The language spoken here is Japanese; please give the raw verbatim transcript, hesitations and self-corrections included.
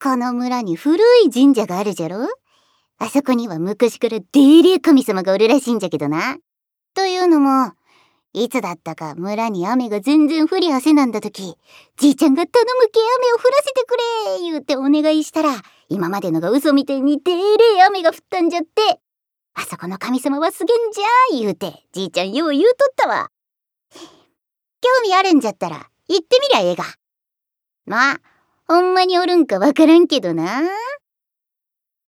この村に古い神社があるじゃろ。あそこには昔からでれえ神様がおるらしいんじゃけどな。というのも、いつだったか村に雨が全然降りはせなんだ時、じいちゃんが頼むけ雨を降らせてくれ言うてお願いしたら、今までのが嘘みてえにでれえ雨が降ったんじゃって。あそこの神様はすげんじゃ言うて、じいちゃんよう言うとったわ。興味あるんじゃったら行ってみりゃええが。まあ、ほんまにおるんかわからんけどな。